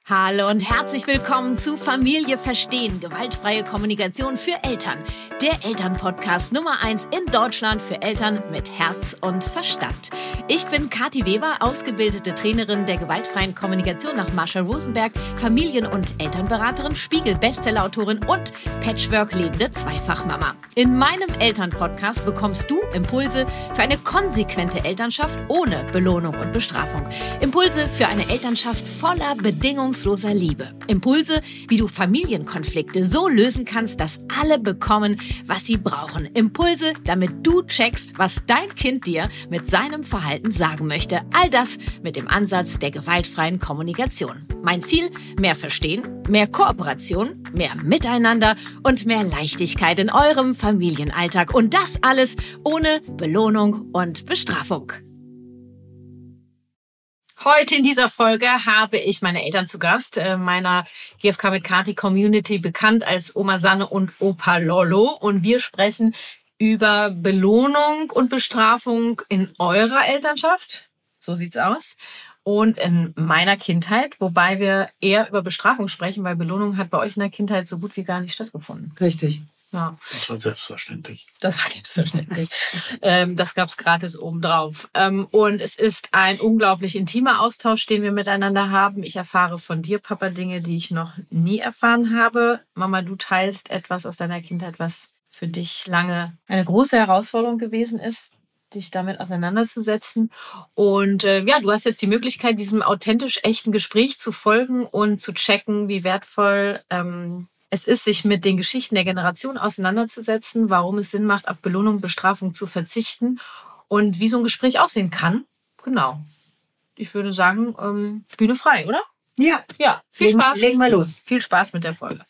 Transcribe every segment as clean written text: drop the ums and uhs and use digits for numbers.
Hallo und herzlich willkommen zu Familie verstehen, gewaltfreie Kommunikation für Eltern. Der Elternpodcast Nummer 1 in Deutschland für Eltern mit Herz und Verstand. Ich bin Kathi Weber, ausgebildete Trainerin der gewaltfreien Kommunikation nach Marshall Rosenberg, Familien- und Elternberaterin, Spiegel-Bestsellerautorin und Patchwork-lebende Zweifachmama. In meinem Elternpodcast bekommst du Impulse für eine konsequente Elternschaft ohne Belohnung und Bestrafung. Impulse für eine Elternschaft voller bedingungsloser Liebe. Impulse, wie du Familienkonflikte so lösen kannst, dass alle bekommen, was sie brauchen. Impulse, damit du checkst, was dein Kind dir mit seinem Verhalten sagen möchte. All das mit dem Ansatz der gewaltfreien Kommunikation. Mein Ziel: mehr Verstehen, mehr Kooperation, mehr Miteinander und mehr Leichtigkeit in eurem Familienalltag. Und das alles ohne Belohnung und Bestrafung. Heute in dieser Folge habe ich meine Eltern zu Gast, meiner GFK mit Kathi Community, bekannt als Oma Sanne und Opa Lollo. Und wir sprechen über Belohnung und Bestrafung in eurer Elternschaft. So sieht's aus. Und in meiner Kindheit, wobei wir eher über Bestrafung sprechen, weil Belohnung hat bei euch in der Kindheit so gut wie gar nicht stattgefunden. Richtig. Ja. Das war selbstverständlich. Das war selbstverständlich. Das gab es gratis obendrauf. Und es ist ein unglaublich intimer Austausch, den wir miteinander haben. Ich erfahre von dir, Papa, Dinge, die ich noch nie erfahren habe. Mama, du teilst etwas aus deiner Kindheit, was für dich lange eine große Herausforderung gewesen ist, dich damit auseinanderzusetzen. Und ja, du hast jetzt die Möglichkeit, diesem authentisch echten Gespräch zu folgen und zu checken, wie wertvoll es ist, sich mit den Geschichten der Generation auseinanderzusetzen, warum es Sinn macht, auf Belohnung und Bestrafung zu verzichten und wie so ein Gespräch aussehen kann. Genau. Ich würde sagen, Bühne frei, oder? Ja. Ja, viel Spaß. Legen wir los. Viel Spaß mit der Folge.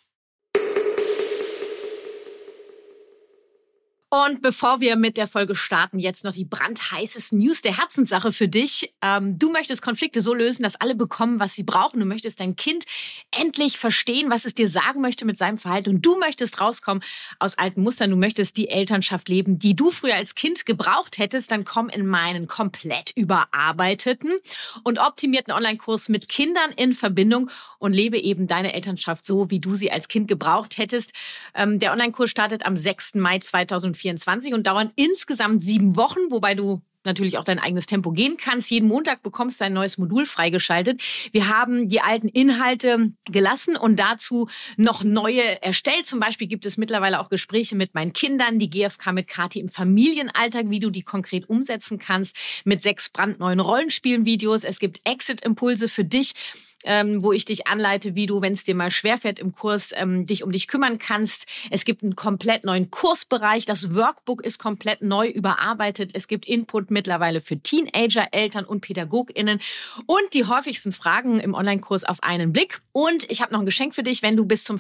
Und bevor wir mit der Folge starten, jetzt noch die brandheißesten News der Herzenssache für dich. Du möchtest Konflikte so lösen, dass alle bekommen, was sie brauchen. Du möchtest dein Kind endlich verstehen, was es dir sagen möchte mit seinem Verhalten. Und du möchtest rauskommen aus alten Mustern. Du möchtest die Elternschaft leben, die du früher als Kind gebraucht hättest. Dann komm in meinen komplett überarbeiteten und optimierten Online-Kurs mit Kindern in Verbindung und lebe eben deine Elternschaft so, wie du sie als Kind gebraucht hättest. Der Online-Kurs startet am 6. Mai 2024 und dauert insgesamt 7 Wochen, wobei du natürlich auch dein eigenes Tempo gehen kannst. Jeden Montag bekommst du ein neues Modul freigeschaltet. Wir haben die alten Inhalte gelassen und dazu noch neue erstellt. Zum Beispiel gibt es mittlerweile auch Gespräche mit meinen Kindern, die GFK mit Kathi im Familienalltag, wie du die konkret umsetzen kannst, mit 6 brandneuen Rollenspielen-Videos. Es gibt Exit-Impulse für dich, wo ich dich anleite, wie du, wenn es dir mal schwerfällt im Kurs, dich um dich kümmern kannst. Es gibt einen komplett neuen Kursbereich. Das Workbook ist komplett neu überarbeitet. Es gibt Input mittlerweile für Teenager, Eltern und PädagogInnen und die häufigsten Fragen im Online-Kurs auf einen Blick. Und ich habe noch ein Geschenk für dich, wenn du bis zum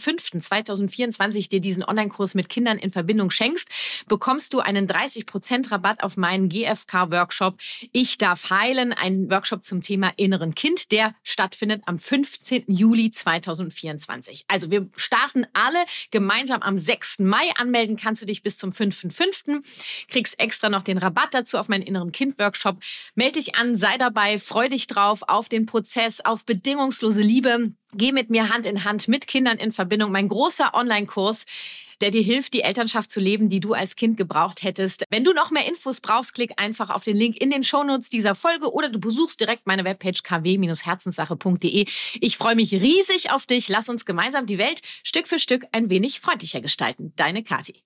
5.5.2024 dir diesen Online-Kurs mit Kindern in Verbindung schenkst, bekommst du einen 30% Rabatt auf meinen GFK-Workshop Ich darf heilen, ein Workshop zum Thema inneren Kind, der stattfindet am 15. Juli 2024. Also wir starten alle gemeinsam am 6. Mai. Anmelden kannst du dich bis zum 5.5. Kriegst extra noch den Rabatt dazu auf meinen inneren Kind-Workshop. Meld dich an, sei dabei, freu dich drauf auf den Prozess, auf bedingungslose Liebe. Geh mit mir Hand in Hand mit Kindern in Verbindung. Mein großer Online-Kurs, der dir hilft, die Elternschaft zu leben, die du als Kind gebraucht hättest. Wenn du noch mehr Infos brauchst, klick einfach auf den Link in den Shownotes dieser Folge oder du besuchst direkt meine Webpage kw-herzenssache.de. Ich freue mich riesig auf dich. Lass uns gemeinsam die Welt Stück für Stück ein wenig freundlicher gestalten. Deine Kathi.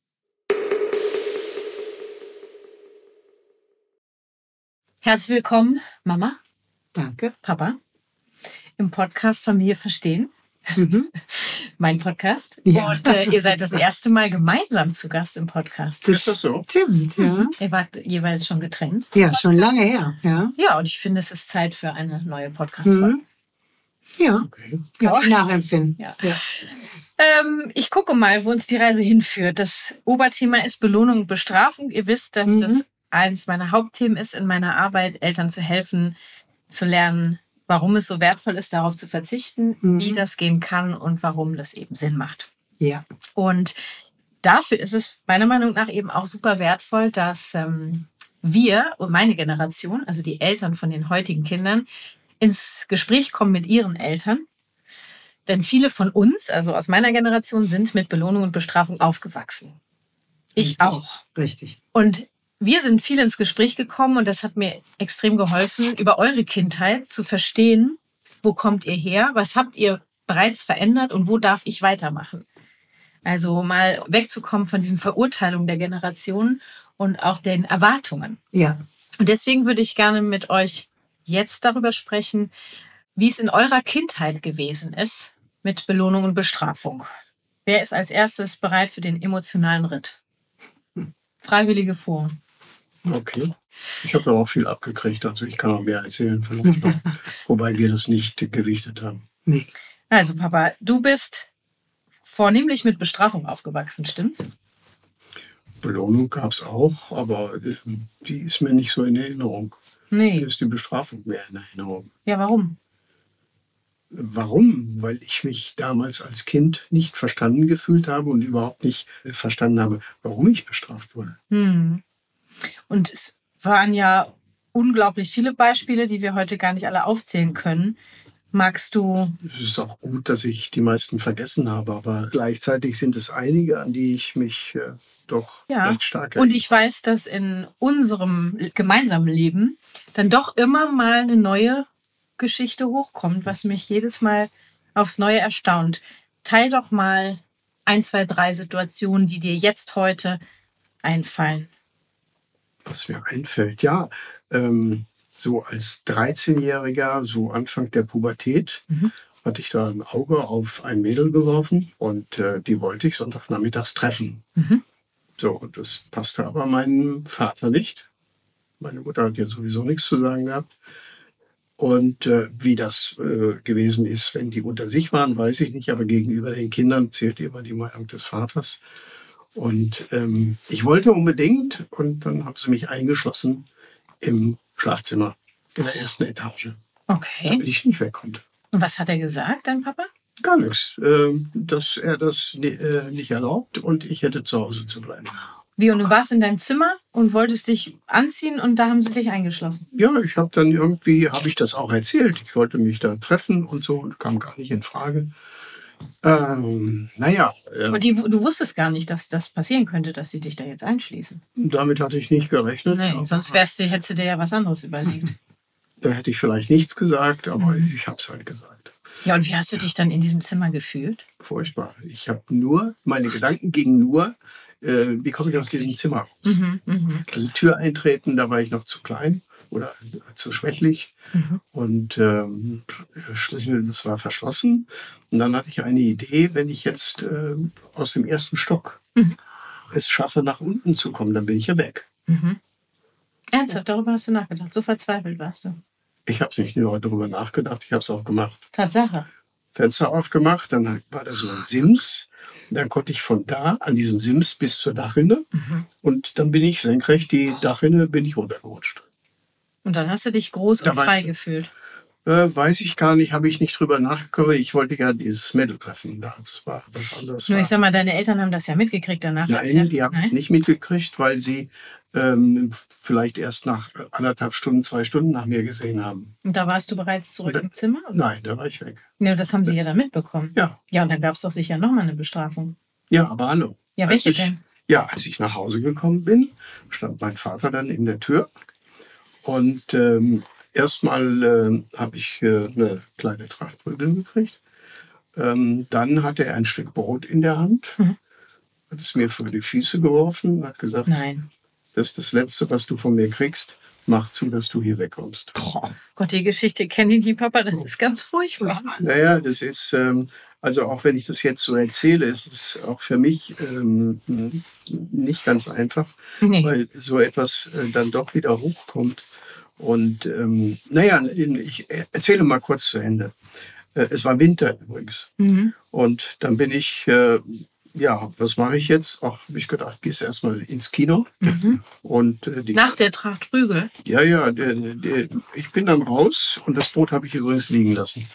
Herzlich willkommen, Mama. Danke. Papa, im Podcast Familie verstehen. Mein Podcast. Ja. Und ihr seid das erste Mal gemeinsam zu Gast im Podcast. Ist das so? Stimmt, ja. Ihr wart jeweils schon getrennt. Ja, schon lange her, ja. Ja, und ich finde, es ist Zeit für eine neue Podcast-Folge. Ja, Okay. kann ich nachempfinden. Ja. Ich gucke mal, wo uns die Reise hinführt. Das Oberthema ist Belohnung und Bestrafung. Ihr wisst, dass das eines meiner Hauptthemen ist in meiner Arbeit, Eltern zu helfen, zu lernen, warum es so wertvoll ist, darauf zu verzichten, wie das gehen kann und warum das eben Sinn macht. Ja. Und dafür ist es meiner Meinung nach eben auch super wertvoll, dass wir und meine Generation, also die Eltern von den heutigen Kindern, ins Gespräch kommen mit ihren Eltern Denn viele von uns, also aus meiner Generation, sind mit Belohnung und Bestrafung aufgewachsen. Ich Richtig. auch. Richtig. Und wir sind viel ins Gespräch gekommen und das hat mir extrem geholfen, über eure Kindheit zu verstehen, wo kommt ihr her, was habt ihr bereits verändert und wo darf ich weitermachen. Also mal wegzukommen von diesen Verurteilungen der Generation und auch den Erwartungen. Ja. Und deswegen würde ich gerne mit euch jetzt darüber sprechen, wie es in eurer Kindheit gewesen ist mit Belohnung und Bestrafung. Wer ist als erstes bereit für den emotionalen Ritt? Freiwillige vor. Okay. Ich habe ja auch viel abgekriegt, also ich kann auch mehr erzählen vielleicht noch, wobei wir das nicht gewichtet haben. Nee. Also Papa, du bist vornehmlich mit Bestrafung aufgewachsen, stimmt's? Belohnung gab es auch, aber die ist mir nicht so in Erinnerung. Nee. Mir ist die Bestrafung mehr in Erinnerung. Ja, warum? Warum? Weil ich mich damals als Kind nicht verstanden gefühlt habe und überhaupt nicht verstanden habe, warum ich bestraft wurde. Und es waren ja unglaublich viele Beispiele, die wir heute gar nicht alle aufzählen können. Magst du... Es ist auch gut, dass ich die meisten vergessen habe, aber gleichzeitig sind es einige, an die ich mich doch recht stark erinnere. Und ich weiß, dass in unserem gemeinsamen Leben dann doch immer mal eine neue Geschichte hochkommt, was mich jedes Mal aufs Neue erstaunt. Teil doch mal 1, 2, 3 Situationen, die dir jetzt heute einfallen. Was mir einfällt, ja, so als 13-Jähriger, so Anfang der Pubertät, hatte ich da ein Auge auf ein Mädel geworfen und die wollte ich Sonntagnachmittags treffen. So, und das passte aber meinem Vater nicht. Meine Mutter hat ja sowieso nichts zu sagen gehabt. Und wie das gewesen ist, wenn die unter sich waren, weiß ich nicht, aber gegenüber den Kindern zählte immer die Meinung des Vaters. Und ich wollte unbedingt, und dann haben sie mich eingeschlossen im Schlafzimmer in der ersten Etage, Okay. damit ich nicht weg konnte. Und was hat er gesagt, dein Papa? Gar nichts. Dass er das nicht erlaubt und ich hätte zu Hause zu bleiben. Wie, und du warst in deinem Zimmer und wolltest dich anziehen und da haben sie dich eingeschlossen? Ja, ich habe dann habe ich das auch erzählt. Ich wollte mich da treffen und so und kam gar nicht in Frage. Naja. Und du wusstest gar nicht, dass das passieren könnte, dass sie dich da jetzt einschließen? Damit hatte ich nicht gerechnet. Nee, sonst hättest du dir ja was anderes überlegt. Da hätte ich vielleicht nichts gesagt, aber ich habe es halt gesagt. Ja, und wie hast du dich dann in diesem Zimmer gefühlt? Furchtbar. Ich habe meine Gedanken gingen nur, wie komme ich aus diesem Zimmer raus? Also Tür eintreten, da war ich noch zu klein oder zu schwächlich. Und Schlüssel, das war verschlossen. Und dann hatte ich eine Idee, wenn ich jetzt aus dem ersten Stock es schaffe, nach unten zu kommen, dann bin ich ja weg. Ernsthaft, darüber hast du nachgedacht? So verzweifelt warst du? Ich habe nicht nur darüber nachgedacht, ich habe es auch gemacht. Tatsache. Fenster aufgemacht, dann war da so ein Sims. Dann konnte ich von da an diesem Sims bis zur Dachrinne. Und dann bin ich senkrecht die Dachrinne bin ich runtergerutscht. Und dann hast du dich groß und frei gefühlt? Weiß ich gar nicht, habe ich nicht drüber nachgekommen. Ich wollte ja dieses Mädel treffen. Das war was anderes. Nur ich sag mal, deine Eltern haben das ja mitgekriegt danach. Nein, die haben es nicht mitgekriegt, weil sie vielleicht erst nach 1,5 Stunden, 2 Stunden nach mir gesehen haben. Und da warst du bereits zurück im Zimmer? Oder? Nein, da war ich weg. Ja, das haben sie ja dann mitbekommen. Ja. Ja, und dann gab es doch sicher nochmal eine Bestrafung. Ja, aber hallo. Ja, welche denn? Ja, als ich nach Hause gekommen bin, stand mein Vater dann in der Tür. Und erstmal habe ich eine kleine Tracht Prügel gekriegt. Dann hatte er ein Stück Brot in der Hand, hat es mir vor die Füße geworfen und hat gesagt, nein, das ist das Letzte, was du von mir kriegst. Mach zu, dass du hier wegkommst. Oh Gott, die Geschichte kennen die Papa, das ist ganz furchtbar. Naja, das ist, also auch wenn ich das jetzt so erzähle, ist es auch für mich nicht ganz einfach, weil so etwas dann doch wieder hochkommt. Und naja, ich erzähle mal kurz zu Ende. Es war Winter übrigens. Und dann bin ich, ja, was mache ich jetzt? Ach, habe ich gedacht, gehst erstmal ins Kino. Und, nach der Tracht Prügel? Ja, ja, ich bin dann raus und das Brot habe ich übrigens liegen lassen.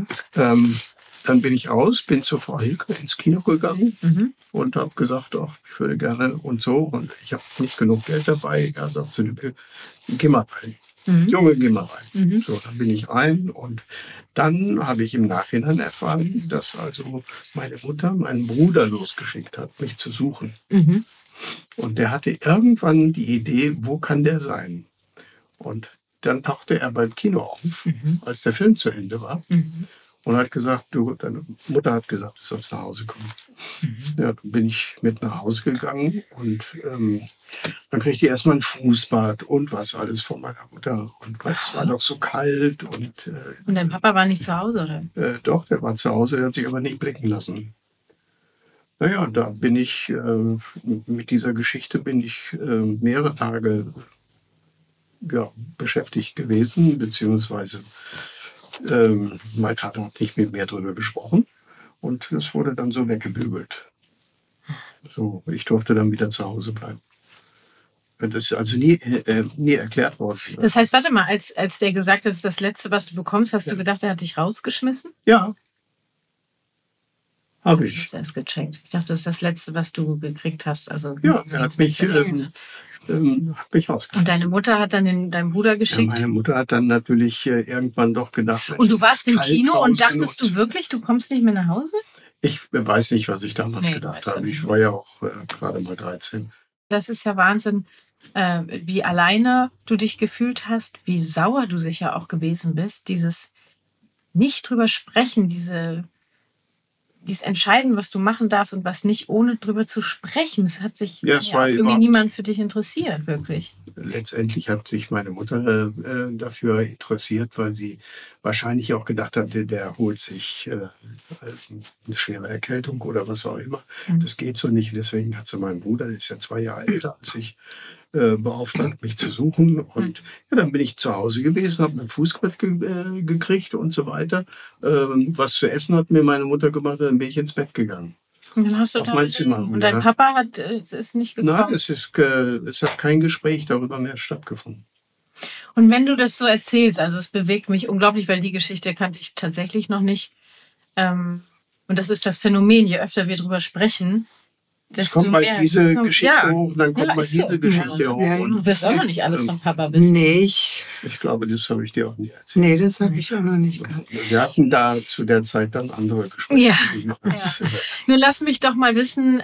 Dann bin ich raus, bin zur Frau Hilke ins Kino gegangen und habe gesagt, ach, ich würde gerne und so. Und ich habe nicht genug Geld dabei. Ja, sagt sie, geh mal rein. Junge, geh mal rein. So, dann bin ich rein und dann habe ich im Nachhinein erfahren, dass also meine Mutter meinen Bruder losgeschickt hat, mich zu suchen. Und der hatte irgendwann die Idee, wo kann der sein? Und dann tauchte er beim Kino auf, als der Film zu Ende war. Und hat gesagt, du, deine Mutter hat gesagt, du sollst nach Hause kommen. Ja, dann bin ich mit nach Hause gegangen und dann kriegte ich erstmal ein Fußbad und was alles von meiner Mutter. Und es war doch so kalt. Und dein Papa war nicht zu Hause, oder? Doch, der war zu Hause, der hat sich aber nicht blicken lassen. Naja, da bin ich, mit dieser Geschichte bin ich mehrere Tage beschäftigt gewesen, beziehungsweise mein Vater hat nicht mit mir darüber gesprochen und es wurde dann so weggebügelt. So, ich durfte dann wieder zu Hause bleiben. Das ist also nie erklärt worden. Das heißt, warte mal, als der gesagt hat, das ist das Letzte, was du bekommst, hast du gedacht, er hat dich rausgeschmissen? Ja. Habe Ich ich. hab's erst gecheckt. Ich dachte, das ist das Letzte, was du gekriegt hast. Also, Ja, er hat mich rausgeschmissen. Und deine Mutter hat dann deinen Bruder Ja, geschickt? meine Mutter hat dann natürlich irgendwann doch gedacht. Und du es warst ist im kalt Kino und draußen dachtest du wirklich, du kommst nicht mehr nach Hause? Ich weiß nicht, was ich damals Nee, gedacht weißt du habe. Ich nicht. war ja auch gerade mal 13. Das ist ja Wahnsinn, wie alleine du dich gefühlt hast, wie sauer du sicher auch gewesen bist. Dieses nicht drüber sprechen, dieses Entscheiden, was du machen darfst und was nicht, ohne drüber zu sprechen. Es hat sich Ja, es war irgendwie überhaupt- niemand für dich interessiert, wirklich. Letztendlich hat sich meine Mutter dafür interessiert, weil sie wahrscheinlich auch gedacht hatte, der holt sich eine schwere Erkältung oder was auch immer. Das geht so nicht. Deswegen hat sie meinen Bruder, der ist ja 2 Jahre älter als ich, beauftragt, mich zu suchen. Und ja, dann bin ich zu Hause gewesen, habe ein Fußbett gekriegt und so weiter. Was zu essen hat mir meine Mutter gemacht, dann bin ich ins Bett gegangen. Und dann hast du Auf da mein Zimmer. und dein Papa ist nicht gekommen. Nein, es hat kein Gespräch darüber mehr stattgefunden. Und wenn du das so erzählst, also es bewegt mich unglaublich, weil die Geschichte kannte ich tatsächlich noch nicht. Und das ist das Phänomen, je öfter wir drüber sprechen, Es desto kommt mal mehr diese kommt- Geschichte ja. hoch, dann kommt Ja, mal ist so. diese Geschichte hoch. Ja, Und Du wirst auch noch nicht alles von Papa wissen. Nee, ich glaube, das habe ich dir auch nie erzählt. Nee, das habe ich auch noch nicht gehabt. Wir hatten da zu der Zeit dann andere Gespräche. Ja. als, Nun lass mich doch mal wissen,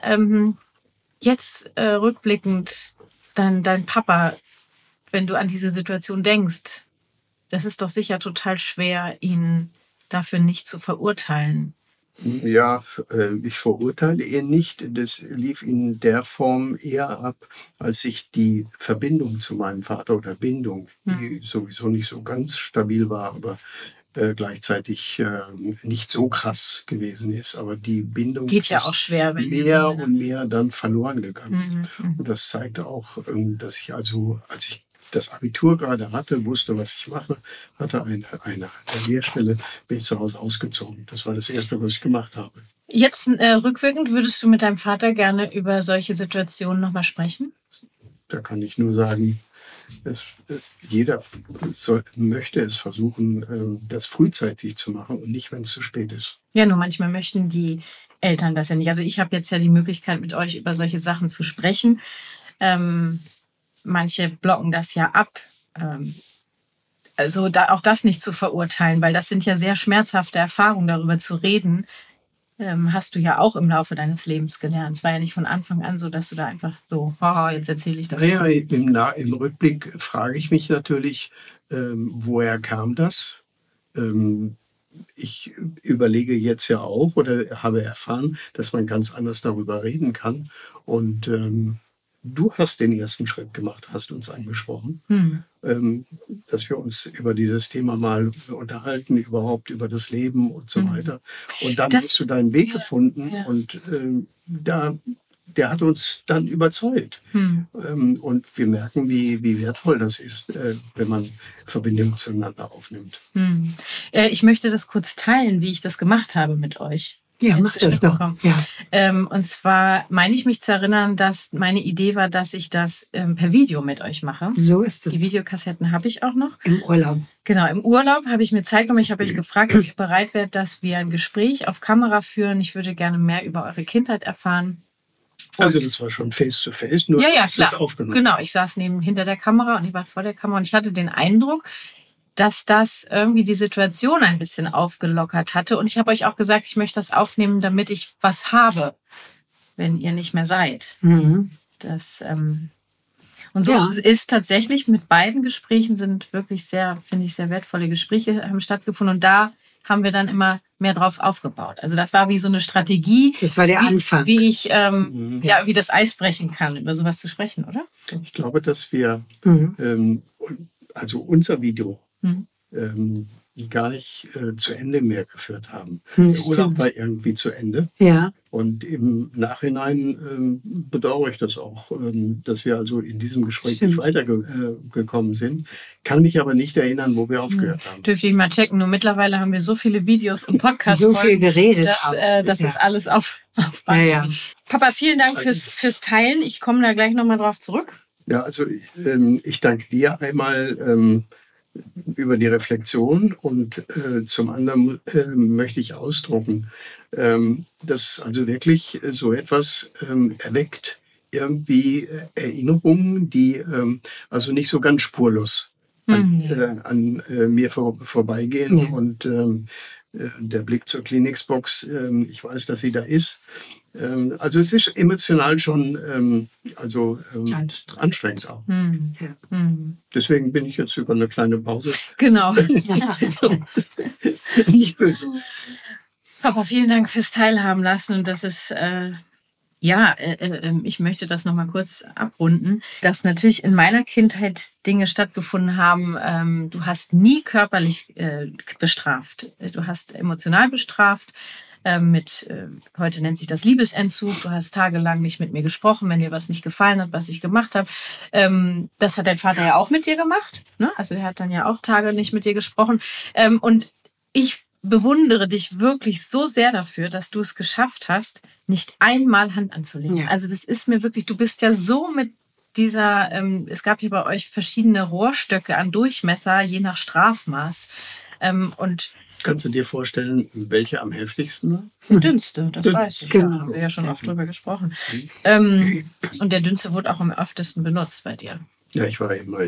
jetzt rückblickend, dein Papa, wenn du an diese Situation denkst, das ist doch sicher total schwer, ihn dafür nicht zu verurteilen. Ja, ich verurteile ihn nicht. Das lief in der Form eher ab, als ich die Verbindung zu meinem Vater oder Bindung, die sowieso nicht so ganz stabil war, aber gleichzeitig nicht so krass gewesen ist. Aber die Bindung Geht ja ist auch schwer, wenn mehr so und mehr dann verloren gegangen. Mhm. Und das zeigte auch, dass ich also, als ich das Abitur gerade hatte, wusste, was ich mache, hatte eine Lehrstelle, bin ich zu Hause ausgezogen. Das war das Erste, was ich gemacht habe. Jetzt rückwirkend, würdest du mit deinem Vater gerne über solche Situationen nochmal sprechen? Da kann ich nur sagen, jeder möchte es versuchen, das frühzeitig zu machen und nicht, wenn es zu spät ist. Ja, nur manchmal möchten die Eltern das ja nicht. Also ich habe jetzt ja die Möglichkeit, mit euch über solche Sachen zu sprechen. Manche blocken das ja ab. Also auch das nicht zu verurteilen, weil das sind ja sehr schmerzhafte Erfahrungen, darüber zu reden. Hast du ja auch im Laufe deines Lebens gelernt. Es war ja nicht von Anfang an so, dass du da einfach so, haha, jetzt erzähle ich das. Naja, im Rückblick frage ich mich natürlich, woher kam das? Ich überlege jetzt ja auch oder habe erfahren, dass man ganz anders darüber reden kann. Und du hast den ersten Schritt gemacht, hast uns angesprochen, dass wir uns über dieses Thema mal unterhalten, überhaupt über das Leben und so weiter. Und dann hast du deinen Weg gefunden und der hat uns dann überzeugt. Und wir merken, wie wertvoll das ist, wenn man Verbindung zueinander aufnimmt. Ich möchte das kurz teilen, wie ich das gemacht habe mit euch. Ja, mach das doch. Ja. Und zwar meine ich mich zu erinnern, dass meine Idee war, dass ich das per Video mit euch mache. So ist es. Die Videokassetten habe ich auch noch. Im Urlaub. Genau, im Urlaub habe ich mir Zeit genommen. Ich habe euch gefragt, ob ihr bereit wärt, dass wir ein Gespräch auf Kamera führen. Ich würde gerne mehr über eure Kindheit erfahren. Also das war schon face-to-face, nur ja, ist das aufgenommen. Genau, ich saß hinter der Kamera und ihr wart vor der Kamera und ich hatte den Eindruck, dass das irgendwie die Situation ein bisschen aufgelockert hatte. Und ich habe euch auch gesagt, ich möchte das aufnehmen, damit ich was habe, wenn ihr nicht mehr seid. Mhm. Das, und so ist tatsächlich mit beiden Gesprächen sind wirklich finde ich, sehr wertvolle Gespräche haben stattgefunden. Und da haben wir dann immer mehr drauf aufgebaut. Also das war wie so eine Strategie. Das war der Anfang. Wie ich wie das Eis brechen kann, über sowas zu sprechen, oder? Ich glaube, dass wir also unser Video gar nicht zu Ende mehr geführt haben. Der Urlaub war irgendwie zu Ende. Ja. Und im Nachhinein bedauere ich das auch, dass wir also in diesem Gespräch nicht weitergekommen sind. Kann mich aber nicht erinnern, wo wir aufgehört haben. Dürfte ich mal checken. Nur mittlerweile haben wir so viele Videos und Podcasts. So viel geredet. Das ist alles auf Band. Ja. Papa, vielen Dank fürs Teilen. Ich komme da gleich nochmal drauf zurück. Ja, also ich danke dir einmal über die Reflexion und zum anderen möchte ich ausdrucken, dass also wirklich so etwas erweckt, irgendwie Erinnerungen, die also nicht so ganz spurlos an mir vorbeigehen. Ja. Und der Blick zur Kleenex-Box, ich weiß, dass sie da ist. Also es ist emotional schon anstrengend auch. Ja. Deswegen bin ich jetzt über eine kleine Pause. Genau. Nicht böse. Papa, vielen Dank fürs Teilhaben lassen. Und das ist, ich möchte das nochmal kurz abrunden, dass natürlich in meiner Kindheit Dinge stattgefunden haben. Du hast nie körperlich bestraft. Du hast emotional bestraft. Heute nennt sich das Liebesentzug. Du hast tagelang nicht mit mir gesprochen, wenn dir was nicht gefallen hat, was ich gemacht habe. Das hat dein Vater ja auch mit dir gemacht. Ne? Also der hat dann ja auch Tage nicht mit dir gesprochen. Und ich bewundere dich wirklich so sehr dafür, dass du es geschafft hast, nicht einmal Hand anzulegen. Ja. Also das ist mir wirklich, du bist ja so mit dieser, es gab hier bei euch verschiedene Rohrstöcke an Durchmesser, je nach Strafmaß. Und kannst du dir vorstellen, welche am heftigsten war? Der dünnste, das weiß ich. Genau. Da haben wir ja schon oft drüber gesprochen. Und der dünnste wurde auch am öftesten benutzt bei dir. Ja, ich war eben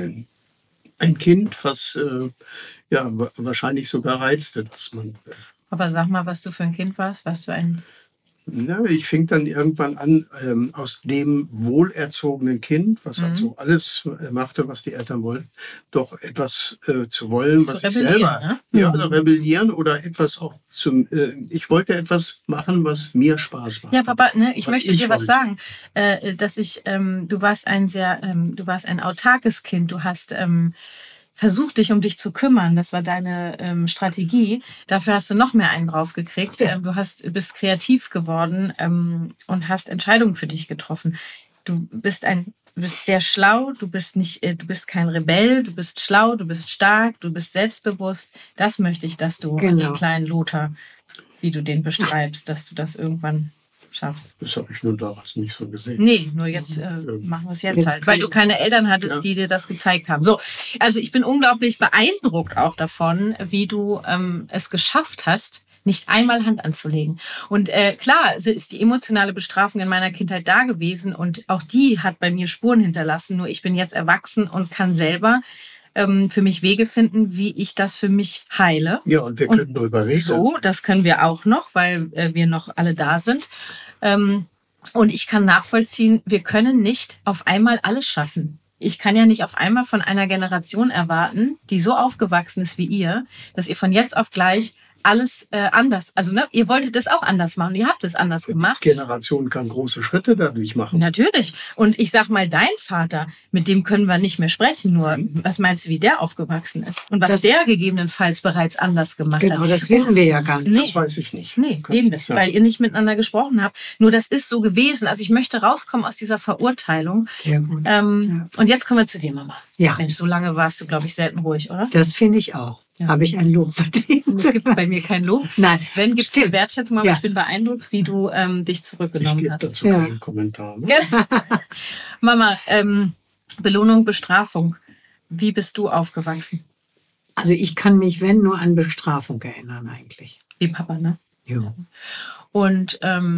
ein Kind, was wahrscheinlich sogar reizte, dass man. Aber sag mal, was du für ein Kind warst. Warst du ein... Ja, ich fing dann irgendwann an, aus dem wohlerzogenen Kind, was also alles machte, was die Eltern wollten, doch etwas zu wollen, was ich selber, oder rebellieren oder etwas auch ich wollte etwas machen, was mir Spaß macht. Ja, Papa, ich möchte dir was sagen, dass du warst ein autarkes Kind, du hast versuch dich um dich zu kümmern. Das war deine Strategie. Dafür hast du noch mehr einen draufgekriegt. Ja. Du bist kreativ geworden und hast Entscheidungen für dich getroffen. Du bist sehr schlau. Du bist kein Rebell. Du bist schlau. Du bist stark. Du bist selbstbewusst. Das möchte ich, dass du den kleinen Lothar, wie du den beschreibst, dass du das irgendwann schaffst. Das habe ich nur damals nicht so gesehen. Nee, nur jetzt machen wir es jetzt halt. Weil du keine Eltern hattest, die dir das gezeigt haben. So, also ich bin unglaublich beeindruckt auch davon, wie du es geschafft hast, nicht einmal Hand anzulegen. Und klar ist die emotionale Bestrafung in meiner Kindheit da gewesen und auch die hat bei mir Spuren hinterlassen. Nur ich bin jetzt erwachsen und kann selber für mich Wege finden, wie ich das für mich heile. Ja, und wir können darüber reden. So, das können wir auch noch, weil wir noch alle da sind. Und ich kann nachvollziehen, wir können nicht auf einmal alles schaffen. Ich kann ja nicht auf einmal von einer Generation erwarten, die so aufgewachsen ist wie ihr, dass ihr von jetzt auf gleich alles anders, also ihr wolltet es auch anders machen, ihr habt es anders gemacht. Die Generation kann große Schritte dadurch machen. Natürlich. Und ich sag mal, dein Vater, mit dem können wir nicht mehr sprechen, nur was meinst du, wie der aufgewachsen ist? Und was der gegebenenfalls bereits anders gemacht hat? Genau, das wissen wir ja gar nicht. Nee. Das weiß ich nicht. Nee, eben das, weil ihr nicht miteinander gesprochen habt. Nur das ist so gewesen. Also ich möchte rauskommen aus dieser Verurteilung. Sehr gut. Und jetzt kommen wir zu dir, Mama. Ja. Mensch, so lange warst du, glaube ich, selten ruhig, oder? Das finde ich auch. Ja. Habe ich ein Lob verdient. Es gibt bei mir kein Lob. Nein. Wenn, gibt es eine Wertschätzung, aber ich bin beeindruckt, wie du dich zurückgenommen hast. Ich gebe dazu keinen Kommentar. Ne? Mama, Belohnung, Bestrafung. Wie bist du aufgewachsen? Also ich kann mich, wenn, nur an Bestrafung erinnern eigentlich. Wie Papa, ne? Ja. Und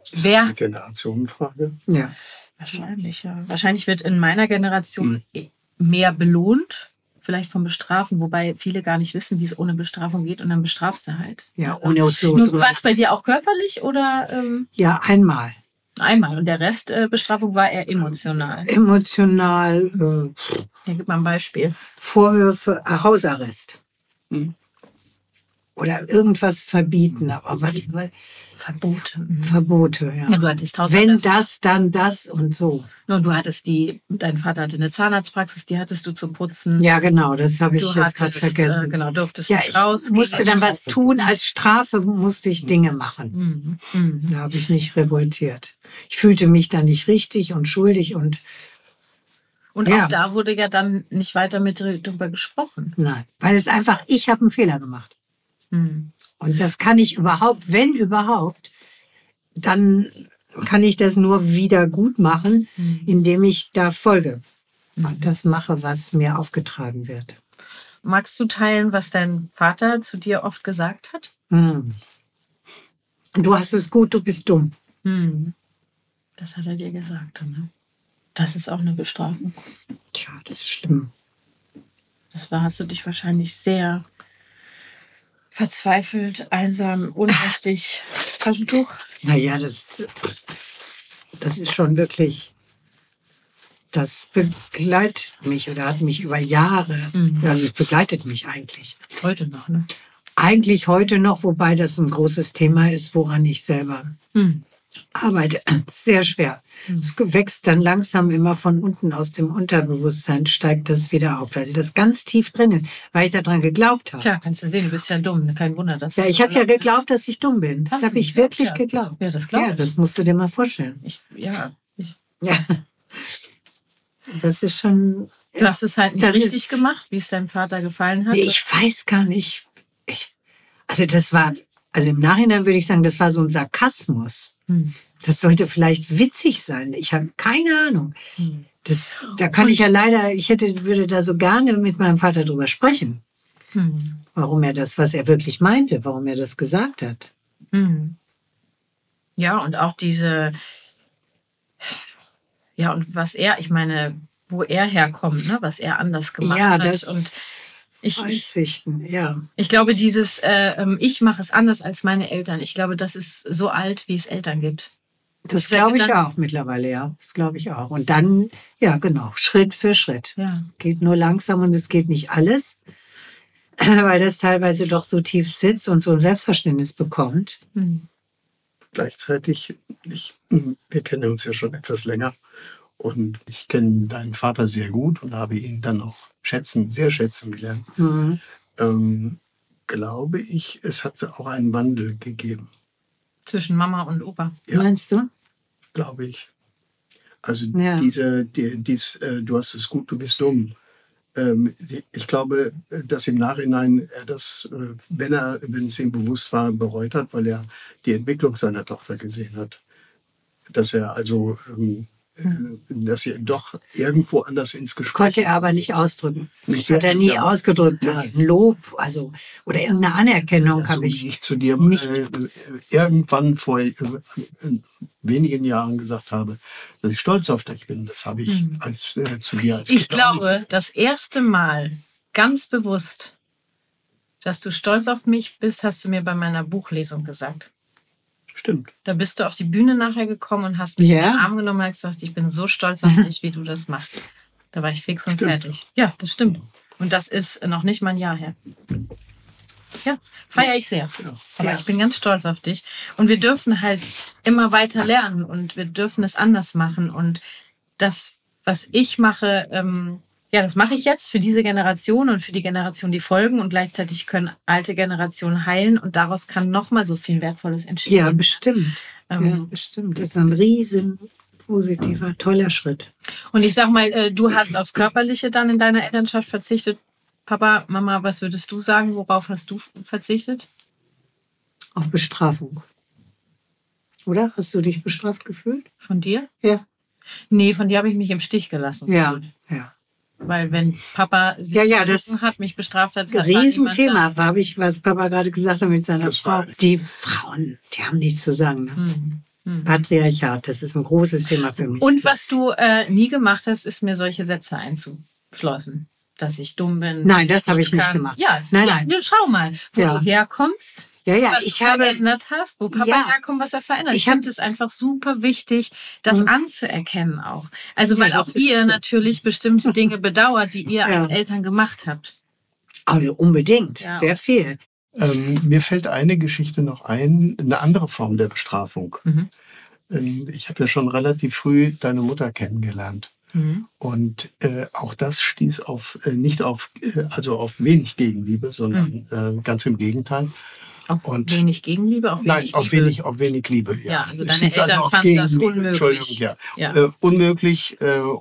Wer? Eine Generationenfrage. Ja. Wahrscheinlich, ja. Wahrscheinlich wird in meiner Generation mehr belohnt, vielleicht vom Bestrafen, wobei viele gar nicht wissen, wie es ohne Bestrafung geht und dann bestrafst du halt. Ja, ohne so Nur, war es bei dir auch körperlich oder Ja, einmal. einmal? Und der Rest Bestrafung war eher emotional. Emotional, Ja, gib mal ein Beispiel. Vorwürfe, Hausarrest. Mhm. Oder irgendwas verbieten, aber Verbote. Verbote, ja. Ja, du hattest Hausarrest. Wenn das, dann das und so. No, du hattest dein Vater hatte eine Zahnarztpraxis, die hattest du zum Putzen. Ja, genau, das habe ich Du jetzt gerade hattest, vergessen. genau, durftest Ja, nicht ich raus. musste dann was tun. Als Strafe musste ich Dinge machen. Da habe ich nicht revoltiert. Ich fühlte mich dann nicht richtig und schuldig und Und ja. auch da wurde ja dann nicht weiter mit drüber gesprochen. nein, weil es einfach, ich habe einen Fehler gemacht. Und das kann ich überhaupt, wenn überhaupt, dann kann ich das nur wieder gut machen, indem ich da folge und das mache, was mir aufgetragen wird. Magst du teilen, was dein Vater zu dir oft gesagt hat? Du hast es gut, du bist dumm. Das hat er dir gesagt. Ne? Das ist auch eine Bestrafung. Tja, das ist schlimm. Hast du dich wahrscheinlich sehr verzweifelt, einsam, ohnmächtig. Taschentuch? Naja, das ist schon wirklich, das begleitet mich oder hat mich über Jahre, also es begleitet mich eigentlich. Heute noch, ne? Eigentlich heute noch, wobei das ein großes Thema ist, woran ich selber arbeite. Sehr schwer. Es wächst dann langsam immer von unten aus dem Unterbewusstsein, steigt das wieder auf, weil das ganz tief drin ist, weil ich daran geglaubt habe. Tja, kannst du sehen, du bist ja dumm. Kein Wunder, dass Ja, ich habe ja geglaubt, dass ich dumm bin. Das Hast habe du? ich wirklich Ja. geglaubt. Ja, das glaube ich. Ja, das musst du dir mal vorstellen. Ja. Ja. Das ist schon. Du hast es halt nicht Das richtig ist- gemacht, wie es deinem Vater gefallen hat. Nee, ich weiß gar nicht. Also im Nachhinein würde ich sagen, das war so ein Sarkasmus. Das sollte vielleicht witzig sein. Ich habe keine Ahnung. Da kann ich ja leider, würde da so gerne mit meinem Vater drüber sprechen. Warum er das, was er wirklich meinte, warum er das gesagt hat. Ja, und auch diese, ja, und ich meine, wo er herkommt, ne, was er anders gemacht Ja, hat. das Und ich Einsichten, ja. Ich glaube, dieses ich mache es anders als meine Eltern, ich glaube, das ist so alt, wie es Eltern gibt. Das glaube ich auch mittlerweile, ja. Das glaube ich auch. Und dann, ja, genau, Schritt für Schritt. Ja. Geht nur langsam und es geht nicht alles, weil das teilweise doch so tief sitzt und so ein Selbstverständnis bekommt. Gleichzeitig, wir kennen uns ja schon etwas länger und ich kenne deinen Vater sehr gut und habe ihn dann auch sehr schätzen gelernt. Glaube ich, es hat auch einen Wandel gegeben. Zwischen Mama und Opa. Ja. Meinst du? Glaube ich. Also Ja. du hast es gut, du bist dumm. Ich glaube, dass im Nachhinein er das, wenn es ihm bewusst war, bereut hat, weil er die Entwicklung seiner Tochter gesehen hat. Dass er also, dass sie doch irgendwo anders ins Gespräch Konnte er aber nicht ausdrücken. Nicht Hat er wirklich, nie ja. ausgedrückt. Das Nein. ein Lob, also, oder irgendeine Anerkennung Ja, so habe wie ich. ich zu dir nicht- irgendwann vor wenigen Jahren gesagt habe, dass ich stolz auf dich bin. Das habe ich zu dir als Ich Kind auch nicht. glaube, das erste Mal ganz bewusst, dass du stolz auf mich bist, hast du mir bei meiner Buchlesung gesagt. Stimmt. Da bist du auf die Bühne nachher gekommen und hast mich Ja. in den Arm genommen und hast gesagt, ich bin so stolz auf dich, wie du das machst. Da war ich fix und Stimmt. fertig. Ja, das stimmt. Und das ist noch nicht mal ein Jahr her. Ja, feiere ich sehr. Ja. Aber Ja. ich bin ganz stolz auf dich. Und wir dürfen halt immer weiter lernen und wir dürfen es anders machen. Und das, was ich mache, das mache ich jetzt für diese Generation und für die Generation, die folgen. Und gleichzeitig können alte Generationen heilen und daraus kann nochmal so viel Wertvolles entstehen. Ja, bestimmt. Ja, bestimmt. Das ist ein riesen positiver, toller Schritt. Und ich sag mal, du hast aufs Körperliche dann in deiner Elternschaft verzichtet. Papa, Mama, was würdest du sagen? Worauf hast du verzichtet? Auf Bestrafung. Oder? Hast du dich bestraft gefühlt? Von dir? Ja. Nee, von dir habe ich mich im Stich gelassen. Ja. gefühlt. Ja. Weil wenn Papa sich Ja, bezogen hat, mich bestraft hat, war Riesenthema, habe ich, was Papa gerade gesagt hat mit seiner Das Frau. war- Die Frauen, die haben nichts zu sagen. Ne? Patriarchat, das ist ein großes Thema für mich. Und was du nie gemacht hast, ist mir solche Sätze einzuflossen. Dass ich dumm bin. Nein, das habe ich nicht gemacht. Ja, nein. Schau mal, wo du herkommst. Ja, was du verändert hast, wo Papa herkommt, was er verändert. Ich finde es einfach super wichtig, das anzuerkennen auch. Also, weil auch ihr natürlich bestimmte Dinge bedauert, die ihr als Eltern gemacht habt. Aber unbedingt, sehr viel. Mir fällt eine Geschichte noch ein, eine andere Form der Bestrafung. Ich habe ja schon relativ früh deine Mutter kennengelernt. Und auch das stieß auf nicht auf wenig Gegenliebe, sondern ganz im Gegenteil. Auf wenig Gegenliebe, auf wenig Liebe. Auf wenig Liebe. Ja, also deine Eltern fanden das unmöglich. Entschuldigung, unmöglich.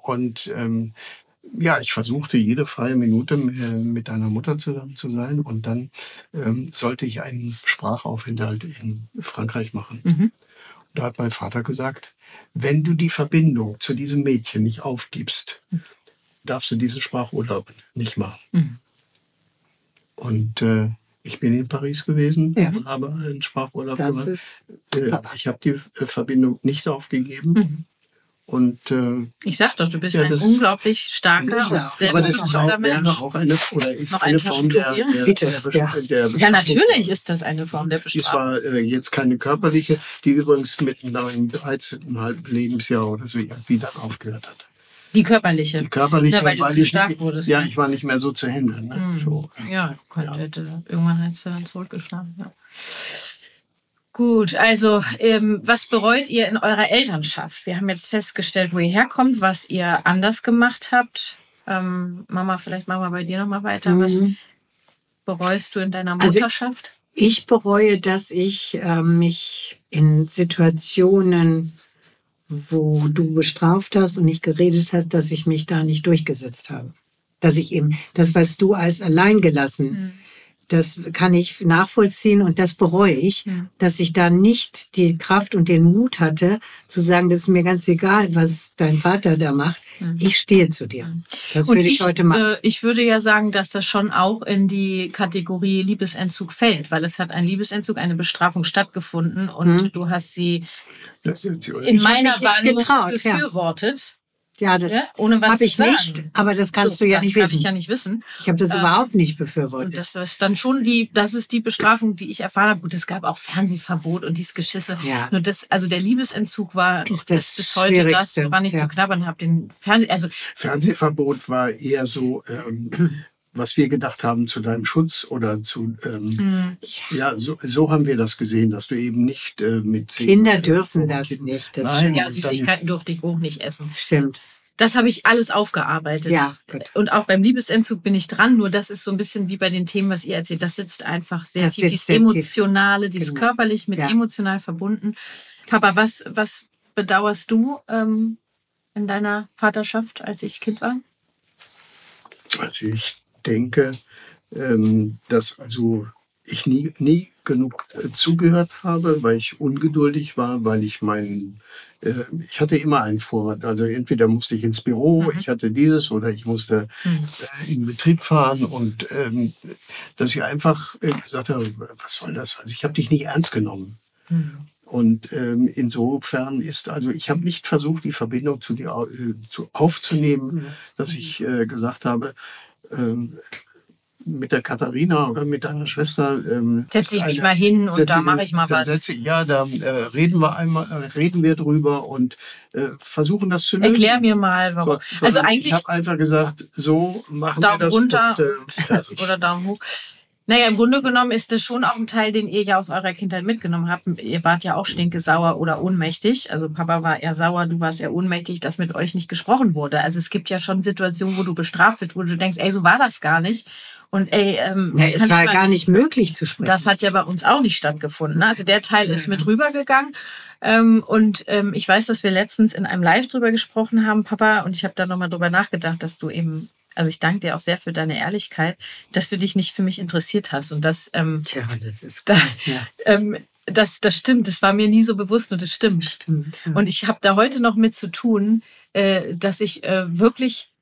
Ich versuchte jede freie Minute mit deiner Mutter zusammen zu sein, und dann sollte ich einen Sprachaufenthalt in Frankreich machen. Da hat mein Vater gesagt: Wenn du die Verbindung zu diesem Mädchen nicht aufgibst, darfst du diesen Sprachurlaub nicht machen. Und ich bin in Paris gewesen und habe einen Sprachurlaub gemacht. Ich habe die Verbindung nicht aufgegeben. Und ich sag doch, du bist ein unglaublich starker und selbstbewusster Mensch. Auch eine Form der Ja, natürlich ist das eine Form der Bestrafung. Es war jetzt keine körperliche, die übrigens mit einem 13,5 Lebensjahr oder so irgendwie dann aufgehört hat. Die körperliche? Die körperliche, weil du zu stark wurdest. Ja, ich war nicht mehr so zu handeln. Ne? So. Irgendwann hättest du dann zurückgeschlagen. Ja. Gut, also was bereut ihr in eurer Elternschaft? Wir haben jetzt festgestellt, wo ihr herkommt, was ihr anders gemacht habt. Mama, vielleicht machen wir bei dir nochmal weiter. Was bereust du in deiner Mutterschaft? Also, ich bereue, dass ich mich in Situationen, wo du bestraft hast und nicht geredet hast, dass ich mich da nicht durchgesetzt habe. Dass ich eben, weil du als alleingelassen, das kann ich nachvollziehen und das bereue ich, dass ich da nicht die Kraft und den Mut hatte, zu sagen, das ist mir ganz egal, was dein Vater da macht. Ich stehe zu dir. Das würde ich heute machen. Ich würde ja sagen, dass das schon auch in die Kategorie Liebesentzug fällt, weil es hat ein Liebesentzug, eine Bestrafung stattgefunden und du hast sie in meiner Wahrnehmung befürwortet. Ja, das ohne was habe ich nicht, aber das kannst du ja nicht wissen. Das habe ich ja nicht wissen. Ich habe das überhaupt nicht befürwortet. Und das ist dann schon das ist die Bestrafung, die ich erfahren habe. Gut, es gab auch Fernsehverbot und dieses Geschisse. Ja. Nur also der Liebesentzug ist bis heute das, woran ich zu knabbern habe. Fernsehverbot war eher so, was wir gedacht haben zu deinem Schutz oder zu, so haben wir das gesehen, dass du eben nicht mit Kinder dürfen das nicht. Süßigkeiten durfte ich auch nicht essen. Stimmt. Das habe ich alles aufgearbeitet. Ja, gut. Und auch beim Liebesentzug bin ich dran. Nur das ist so ein bisschen wie bei den Themen, was ihr erzählt. Das sitzt einfach sehr tief. Dieses Emotionale, dieses körperlich mit emotional verbunden. Papa, was bedauerst du in deiner Vaterschaft, als ich Kind war? Also ich denke, dass ich nie genug zugehört habe, weil ich ungeduldig war, weil ich ich hatte immer einen Vorrat. Also entweder musste ich ins Büro, ich hatte dieses, oder ich musste in den Betrieb fahren, und dass ich einfach gesagt habe, was soll das? Also ich habe dich nicht ernst genommen. Und insofern ich habe nicht versucht, die Verbindung zu dir aufzunehmen, dass ich gesagt habe, mit der Katharina oder mit deiner Schwester setze ich mich mal hin und da mache ich mal was. Da reden wir drüber und versuchen das zu lösen. Erklär mir mal, warum. Also eigentlich, ich habe einfach gesagt, so machen wir das. Daumen runter und oder Daumen hoch. Naja, im Grunde genommen ist das schon auch ein Teil, den ihr ja aus eurer Kindheit mitgenommen habt. Ihr wart ja auch stinkesauer oder ohnmächtig. Also Papa war eher sauer, du warst eher ohnmächtig, dass mit euch nicht gesprochen wurde. Also es gibt ja schon Situationen, wo du bestraft wird, wo du denkst, so war das gar nicht. Und es war gar nicht möglich zu sprechen. Das hat ja bei uns auch nicht stattgefunden. Also der Teil ist mit rübergegangen. Ich weiß, dass wir letztens in einem Live drüber gesprochen haben, Papa, und ich habe da nochmal drüber nachgedacht, dass du eben, also ich danke dir auch sehr für deine Ehrlichkeit, dass du dich nicht für mich interessiert hast. Und das, das ist krass, das stimmt, das war mir nie so bewusst und das stimmt. Ja. Und ich habe da heute noch mit zu tun, dass ich wirklich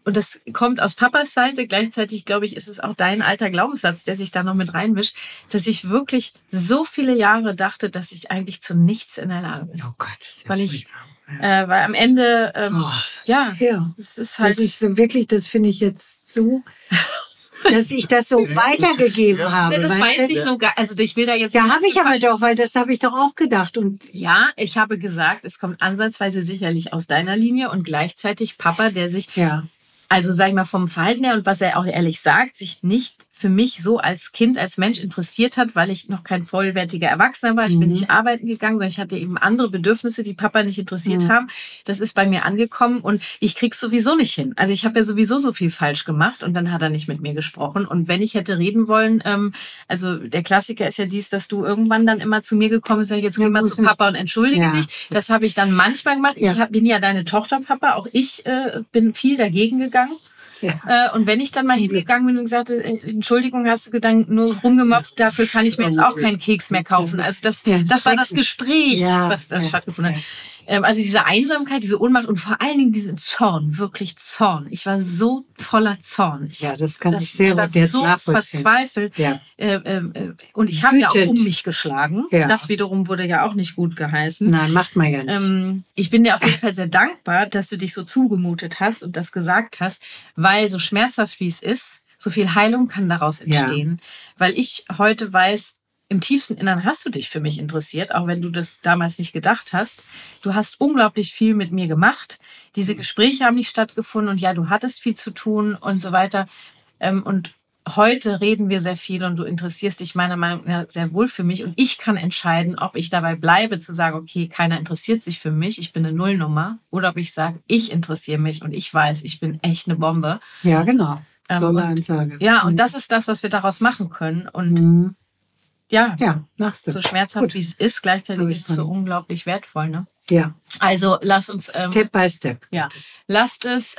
und das kommt aus Papas Seite, gleichzeitig, glaube ich, ist es auch dein alter Glaubenssatz, der sich da noch mit reinmischt, dass ich wirklich so viele Jahre dachte, dass ich eigentlich zu nichts in der Lage bin. Oh Gott, das ist ja Weil ich, furchtbar. weil am Ende, Ja, es ist halt... das ist so wirklich, das finde ich jetzt so, dass ich das so weitergegeben habe. das weißt weiß du? ich sogar, also ich will da jetzt... Ja, habe ich aber doch, weil das habe ich doch auch gedacht. Und Ja, ich habe gesagt, es kommt ansatzweise sicherlich aus deiner Linie und gleichzeitig Papa, der sich, ja, also sag ich mal vom Verhalten her und was er auch ehrlich sagt, sich nicht für mich so als Kind, als Mensch interessiert hat, weil ich noch kein vollwertiger Erwachsener war. Ich bin nicht arbeiten gegangen, sondern ich hatte eben andere Bedürfnisse, die Papa nicht interessiert haben. Das ist bei mir angekommen und ich krieg's sowieso nicht hin. Also ich habe ja sowieso so viel falsch gemacht und dann hat er nicht mit mir gesprochen. Und wenn ich hätte reden wollen, also der Klassiker ist ja dies, dass du irgendwann dann immer zu mir gekommen bist, jetzt geh mal zu Papa und entschuldige dich. Das habe ich dann manchmal gemacht. Ich bin ja deine Tochter, Papa. Auch ich bin viel dagegen gegangen. Ja. Und wenn ich dann mal hingegangen bin und gesagt habe, Entschuldigung, hast du gedacht, nur rumgemopft, dafür kann ich mir jetzt auch keinen Keks mehr kaufen. Also das war das Gespräch, was da stattgefunden hat. Also diese Einsamkeit, diese Ohnmacht und vor allen Dingen diesen Zorn, wirklich Zorn. Ich war so voller Zorn. Das kann ich sehr gut jetzt so nachvollziehen. Verzweifelt. Ja. Und ich habe ja auch um mich geschlagen. Ja. Das wiederum wurde ja auch nicht gut geheißen. Nein, macht man ja nicht. Ich bin dir auf jeden Fall sehr dankbar, dass du dich so zugemutet hast und das gesagt hast, weil so schmerzhaft wie es ist, so viel Heilung kann daraus entstehen. Ja. Weil ich heute weiß, im tiefsten Innern hast du dich für mich interessiert, auch wenn du das damals nicht gedacht hast. Du hast unglaublich viel mit mir gemacht. Diese Gespräche haben nicht stattgefunden und ja, du hattest viel zu tun und so weiter. Und heute reden wir sehr viel und du interessierst dich meiner Meinung nach sehr wohl für mich und ich kann entscheiden, ob ich dabei bleibe zu sagen, okay, keiner interessiert sich für mich, ich bin eine Nullnummer, oder ob ich sage, ich interessiere mich und ich weiß, ich bin echt eine Bombe. Ja, genau. Tolle Ansage. Ja, und das ist das, was wir daraus machen können und ja, machst du. So schmerzhaft wie es ist, gleichzeitig ist es so unglaublich wertvoll, ne? Ja. Also lass uns Step by Step. Ja, lasst uns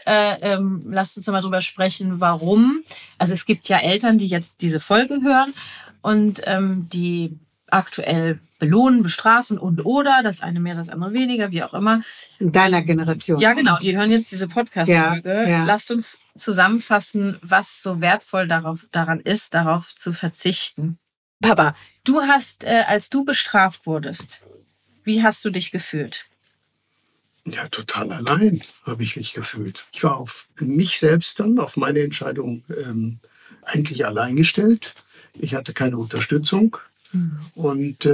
mal drüber sprechen, warum. Also es gibt ja Eltern, die jetzt diese Folge hören und die aktuell belohnen, bestrafen und oder das eine mehr, das andere weniger, wie auch immer. In deiner Generation. Ja, genau. Die hören jetzt diese Podcast-Folge. Ja. Lasst uns zusammenfassen, was so wertvoll daran ist, darauf zu verzichten. Papa, du hast, als du bestraft wurdest, wie hast du dich gefühlt? Ja, total allein habe ich mich gefühlt. Ich war auf mich selbst dann, auf meine Entscheidung eigentlich allein gestellt. Ich hatte keine Unterstützung. Und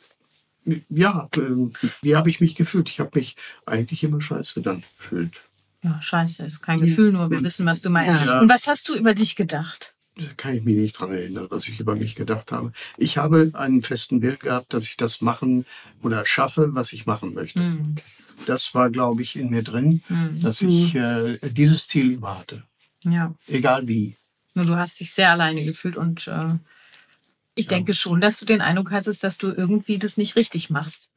wie habe ich mich gefühlt? Ich habe mich eigentlich immer scheiße dann gefühlt. Ja, scheiße, ist kein Gefühl, nur wir wissen, was du meinst. Ja. Und was hast du über dich gedacht? Da kann ich mich nicht dran erinnern, was ich über mich gedacht habe. Ich habe einen festen Bild gehabt, dass ich das machen oder schaffe, was ich machen möchte. Das war, glaube ich, in mir drin, dass ich dieses Ziel immer hatte. Ja. Egal wie. Nur du hast dich sehr alleine gefühlt und ich denke schon, dass du den Eindruck hattest, dass du irgendwie das nicht richtig machst.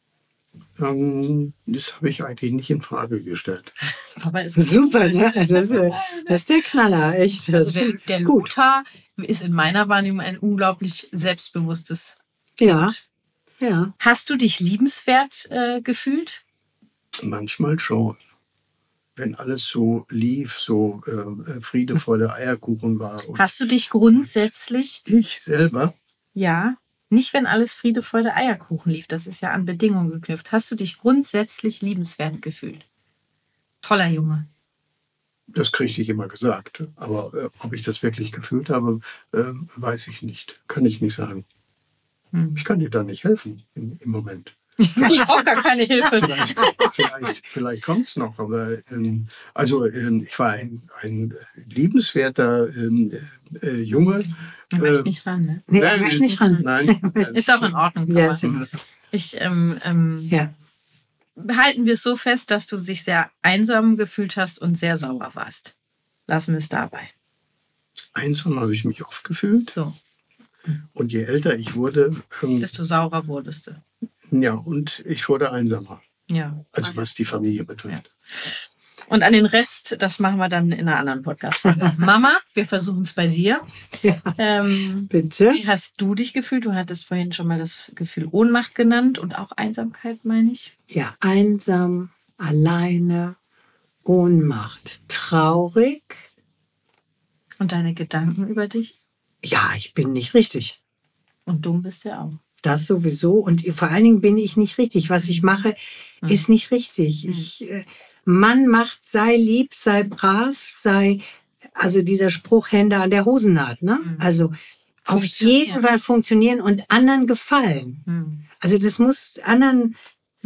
Das habe ich eigentlich nicht in Frage gestellt. Aber ist super, ne? Das ist der Knaller, echt. Also der Lothar ist in meiner Wahrnehmung ein unglaublich selbstbewusstes Kind. Ja. Hast du dich liebenswert gefühlt? Manchmal schon. Wenn alles so lief, so Friede, Freude, Eierkuchen war. Hast du dich grundsätzlich... Ich selber? Ja. Nicht, wenn alles Friede, Freude, Eierkuchen lief. Das ist ja an Bedingungen geknüpft. Hast du dich grundsätzlich liebenswert gefühlt? Toller Junge. Das kriege ich immer gesagt. Aber ob ich das wirklich gefühlt habe, weiß ich nicht. Kann ich nicht sagen. Ich kann dir da nicht helfen im Moment. Ich brauche gar keine Hilfe. Vielleicht kommt es noch. Aber ich war ein liebenswerter Junge. Er möchte nicht ran, ne? Nee, er möchte nicht ran. Nein. Ist auch in Ordnung. Ja, ist in Ordnung. Halten wir es so fest, dass du dich sehr einsam gefühlt hast und sehr sauer warst. Lassen wir es dabei. Einsam habe ich mich oft gefühlt. So. Und je älter ich wurde... desto saurer wurdest du. Ja, und ich wurde einsamer. Ja. Also was die Familie betrifft. Ja. Und an den Rest, das machen wir dann in einer anderen Podcast-Folge. Mama, wir versuchen es bei dir. Ja, bitte. Wie hast du dich gefühlt? Du hattest vorhin schon mal das Gefühl Ohnmacht genannt und auch Einsamkeit, meine ich. Ja, einsam, alleine, Ohnmacht, traurig. Und deine Gedanken über dich? Ja, ich bin nicht richtig. Und dumm bist du ja auch. Das sowieso. Und vor allen Dingen bin ich nicht richtig. Was ich mache, ist nicht richtig. Mann macht, sei lieb, sei brav, also dieser Spruch, Hände an der Hosennaht, ne? Also auf jeden Fall funktionieren und anderen gefallen. Also das muss anderen,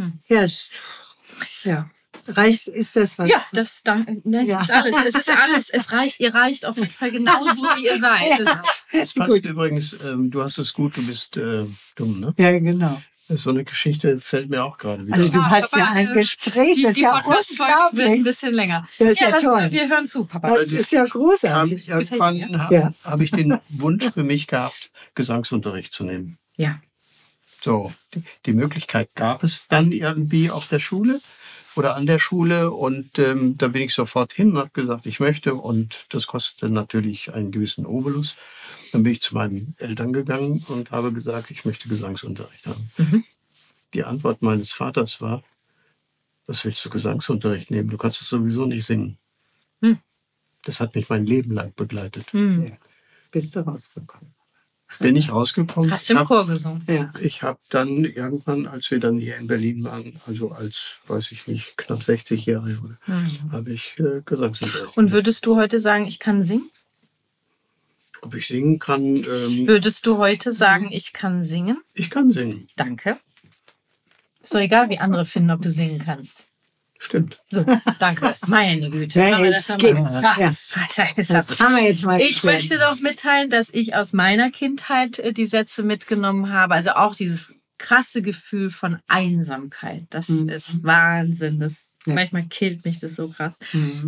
reicht, ist das was? Ja, das ist alles. Es ist alles. Es reicht, ihr reicht auf jeden Fall genauso, wie ihr seid. Das passt übrigens, du hast es gut, du bist dumm, ne? Ja, genau. So eine Geschichte fällt mir auch gerade wieder. Also du hast ja ein Gespräch, das ist ja Podcast-Folge wird ein bisschen länger. Das ist ja toll. Wir hören zu, Papa. Das ist ja großartig. Irgendwann habe ich den Wunsch für mich gehabt, Gesangsunterricht zu nehmen. Ja. So, die Möglichkeit gab es dann irgendwie auf der Schule oder an der Schule und da bin ich sofort hin und habe gesagt, ich möchte, und das kostete natürlich einen gewissen Obolus. Dann bin ich zu meinen Eltern gegangen und habe gesagt, ich möchte Gesangsunterricht haben. Die Antwort meines Vaters war, was willst du Gesangsunterricht nehmen? Du kannst es sowieso nicht singen. Das hat mich mein Leben lang begleitet. Ja. Bist du rausgekommen? Bin ich rausgekommen. Hast du im Chor gesungen? Ja. Ich habe dann irgendwann, als wir dann hier in Berlin waren, also als, weiß ich nicht, knapp 60-Jährige, habe ich Gesangsunterricht. Und würdest du heute sagen, ich kann singen? Ob ich singen kann? Würdest du heute sagen, ich kann singen? Ich kann singen. Danke. Ist doch egal, wie andere finden, ob du singen kannst. Stimmt. So, danke. Meine Güte. Ja, Haben wir es das geht. nochmal? Das haben wir jetzt mal Ich möchte doch mitteilen, dass ich aus meiner Kindheit die Sätze mitgenommen habe. Also auch dieses krasse Gefühl von Einsamkeit. Das ist Wahnsinn. Manchmal killt mich das so krass.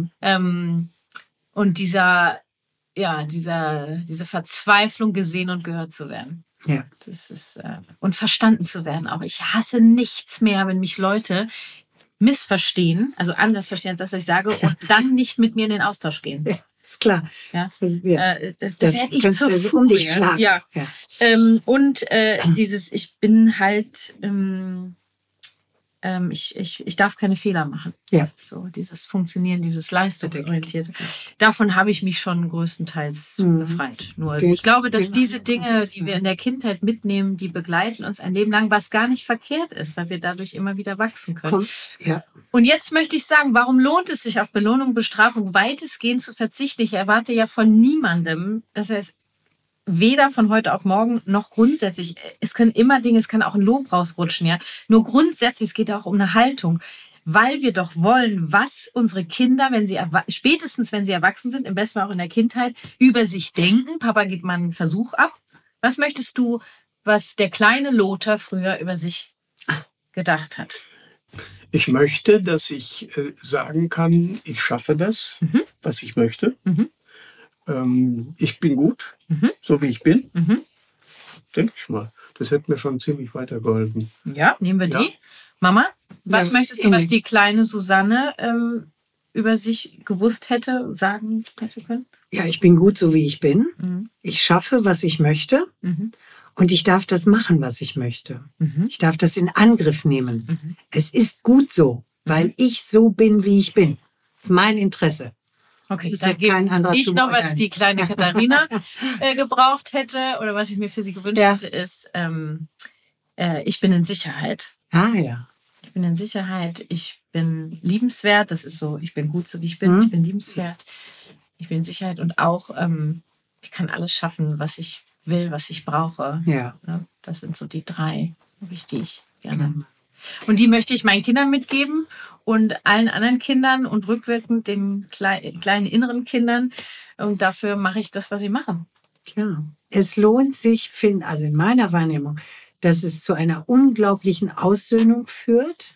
Und diese Verzweiflung, gesehen und gehört zu werden. Ja. Das ist, und verstanden zu werden auch. Ich hasse nichts mehr, wenn mich Leute missverstehen, also anders verstehen als das, was ich sage, und dann nicht mit mir in den Austausch gehen. Ja, ist klar. Ja? Ja. Da werde ich zur so um dich schlagen. Ja. Und ich bin halt, ich darf keine Fehler machen. Ja. So dieses Funktionieren, dieses Leistungsorientierte. Davon habe ich mich schon größtenteils befreit. Nur ich glaube, dass diese Dinge, die wir in der Kindheit mitnehmen, die begleiten uns ein Leben lang, was gar nicht verkehrt ist, weil wir dadurch immer wieder wachsen können. Ja. Und jetzt möchte ich sagen, warum lohnt es sich auf Belohnung und Bestrafung weitestgehend zu verzichten? Ich erwarte ja von niemandem, dass er es weder von heute auf morgen noch grundsätzlich. Es können immer Dinge, es kann auch ein Lob rausrutschen, ja. Nur grundsätzlich, es geht auch um eine Haltung. Weil wir doch wollen, was unsere Kinder, spätestens wenn sie erwachsen sind, im besten Fall auch in der Kindheit, über sich denken. Papa gibt mal einen Versuch ab. Was möchtest du, was der kleine Lothar früher über sich gedacht hat? Ich möchte, dass ich sagen kann, ich schaffe das, was ich möchte. Ich bin gut, so wie ich bin. Denke ich mal. Das hätte mir schon ziemlich weitergeholfen. Ja, nehmen wir die. Mama, was möchtest du, was die kleine Susanne über sich gewusst hätte, sagen hätte können? Ja, ich bin gut, so wie ich bin. Ich schaffe, was ich möchte. Und ich darf das machen, was ich möchte. Ich darf das in Angriff nehmen. Es ist gut so, weil ich so bin, wie ich bin. Das ist mein Interesse. Okay, dann gebe ich noch, was die kleine Katharina gebraucht hätte oder was ich mir für sie gewünscht hätte, ist, ich bin in Sicherheit. Ah ja. Ich bin in Sicherheit, ich bin liebenswert, das ist so, ich bin gut, so wie ich bin, ich bin liebenswert, ich bin in Sicherheit und auch, ich kann alles schaffen, was ich will, was ich brauche. Ja. Das sind so die 3, die ich gerne. Und die möchte ich meinen Kindern mitgeben und allen anderen Kindern und rückwirkend den kleinen inneren Kindern. Und dafür mache ich das, was ich mache. Ja. Es lohnt sich, also in meiner Wahrnehmung, dass es zu einer unglaublichen Aussöhnung führt.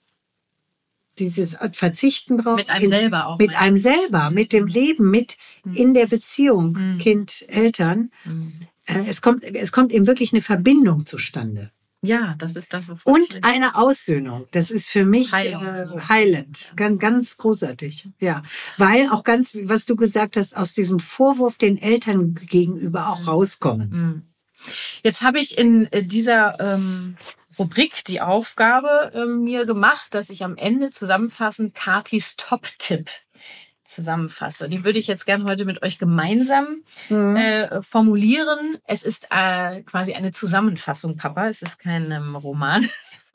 Dieses Verzichten drauf. Mit einem selber auch. Mit einem selber, mit dem Leben, mit in der Beziehung, Kind, Eltern. Es kommt eben wirklich eine Verbindung zustande. Ja, das ist das, wovon Und eine Aussöhnung. Das ist für mich heilend. Ganz, ganz großartig. Ja. Weil auch ganz, was du gesagt hast, aus diesem Vorwurf den Eltern gegenüber auch rauskommen. Jetzt habe ich in dieser Rubrik die Aufgabe mir gemacht, dass ich am Ende zusammenfassend Katis Top-Tipp zusammenfasse. Die würde ich jetzt gerne heute mit euch gemeinsam formulieren. Es ist quasi eine Zusammenfassung, Papa. Es ist kein Roman.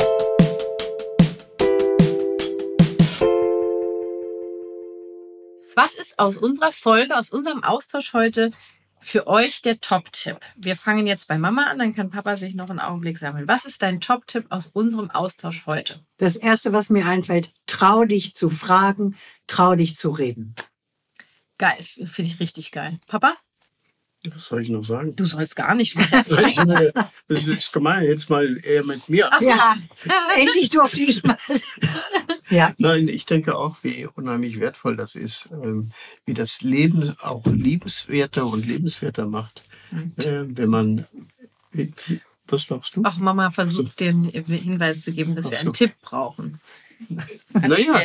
Was ist aus unserer Folge, aus unserem Austausch heute für euch der Top-Tipp? Wir fangen jetzt bei Mama an, dann kann Papa sich noch einen Augenblick sammeln. Was ist dein Top-Tipp aus unserem Austausch heute? Das Erste, was mir einfällt, trau dich zu fragen, trau dich zu reden. Geil, finde ich richtig geil. Papa? Was soll ich noch sagen? Du sollst gar nicht. Du das ist gemein, jetzt mal eher mit mir. So. Ja, endlich durfte ich mal. Ja. Nein, ich denke auch, wie unheimlich wertvoll das ist, wie das Leben auch liebenswerter und lebenswerter macht, wenn man... Was glaubst du? Auch Mama versucht, den Hinweis zu geben, dass wir einen Tipp brauchen. Naja,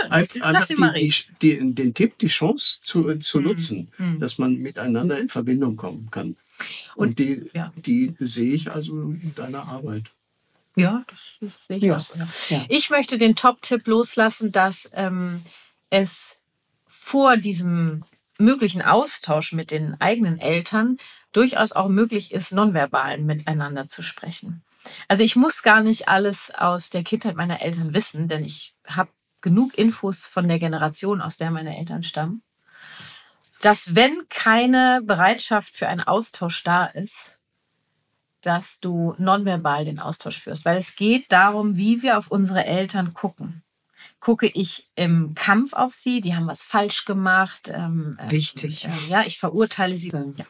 den Tipp, die Chance zu nutzen, dass man miteinander in Verbindung kommen kann. Und die sehe ich also in deiner Arbeit. Ja, das sehe ich auch so. Ja. Ich möchte den Top-Tipp loslassen, dass es vor diesem möglichen Austausch mit den eigenen Eltern durchaus auch möglich ist, nonverbal miteinander zu sprechen. Also ich muss gar nicht alles aus der Kindheit meiner Eltern wissen, denn ich habe genug Infos von der Generation, aus der meine Eltern stammen, dass wenn keine Bereitschaft für einen Austausch da ist, dass du nonverbal den Austausch führst. Weil es geht darum, wie wir auf unsere Eltern gucken. Gucke ich im Kampf auf sie, die haben was falsch gemacht. Wichtig. Ich verurteile sie. Ja.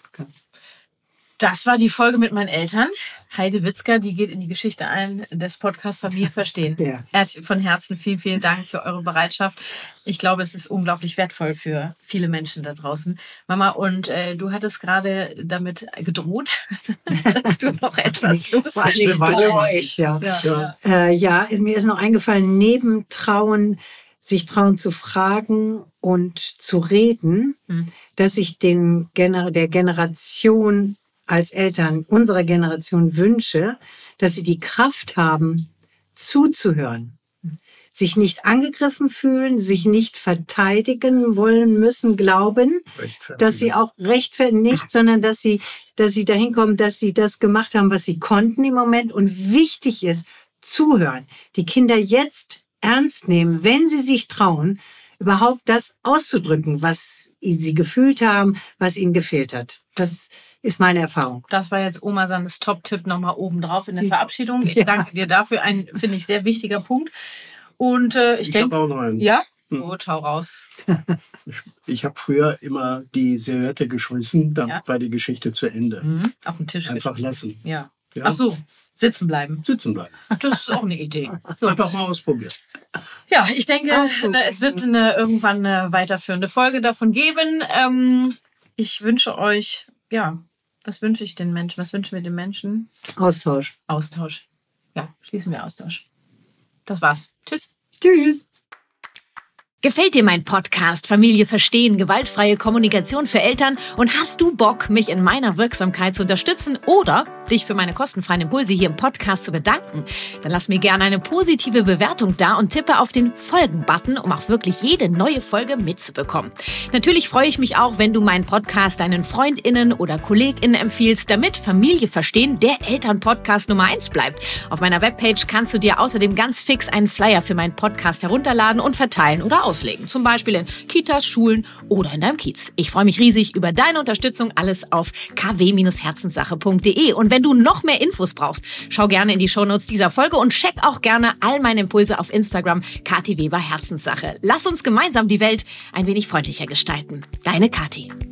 Das war die Folge mit meinen Eltern. Heide Witzka, die geht in die Geschichte ein des Podcasts Familie verstehen. Ja. Erst von Herzen vielen, vielen Dank für eure Bereitschaft. Ich glaube, es ist unglaublich wertvoll für viele Menschen da draußen. Mama, und du hattest gerade damit gedroht, dass du noch etwas loslässt. Ja, mir ist noch eingefallen, neben sich trauen zu fragen und zu reden, dass ich der Generation als Eltern unserer Generation wünsche, dass sie die Kraft haben, zuzuhören, sich nicht angegriffen fühlen, sich nicht verteidigen wollen müssen, glauben, dass sie auch rechtfertigen nicht, sondern dass sie dahin kommen, dass sie das gemacht haben, was sie konnten im Moment. Und wichtig ist, zuhören. Die Kinder jetzt ernst nehmen, wenn sie sich trauen, überhaupt das auszudrücken, was sie gefühlt haben, was ihnen gefehlt hat. Das ist meine Erfahrung. Das war jetzt Oma Sannes Top-Tipp nochmal oben drauf in der Verabschiedung. Ich danke dir dafür. Ein, finde ich, sehr wichtiger Punkt. Und ich denke... habe auch noch einen. Ja? Gut, hau raus. Ich habe früher immer die Serviette geschmissen, dann war die Geschichte zu Ende. Auf den Tisch einfach lassen. Ja. Ach so, sitzen bleiben. Sitzen bleiben. Das ist auch eine Idee. So. Einfach mal ausprobieren. Ja, ich denke, es wird irgendwann eine weiterführende Folge davon geben. Ich wünsche euch, was wünsche ich den Menschen? Was wünschen wir den Menschen? Austausch. Austausch. Ja, schließen wir Austausch. Das war's. Tschüss. Tschüss. Gefällt dir mein Podcast Familie verstehen, gewaltfreie Kommunikation für Eltern und hast du Bock, mich in meiner Wirksamkeit zu unterstützen oder dich für meine kostenfreien Impulse hier im Podcast zu bedanken? Dann lass mir gerne eine positive Bewertung da und tippe auf den Folgen-Button, um auch wirklich jede neue Folge mitzubekommen. Natürlich freue ich mich auch, wenn du meinen Podcast deinen FreundInnen oder KollegInnen empfiehlst, damit Familie verstehen der Eltern-Podcast Nummer 1 bleibt. Auf meiner Webpage kannst du dir außerdem ganz fix einen Flyer für meinen Podcast herunterladen und verteilen oder auslegen. Zum Beispiel in Kitas, Schulen oder in deinem Kiez. Ich freue mich riesig über deine Unterstützung. Alles auf kw-herzenssache.de. Und wenn du noch mehr Infos brauchst, schau gerne in die Shownotes dieser Folge und check auch gerne all meine Impulse auf Instagram, Kathi Weber Herzenssache. Lass uns gemeinsam die Welt ein wenig freundlicher gestalten. Deine Kathi.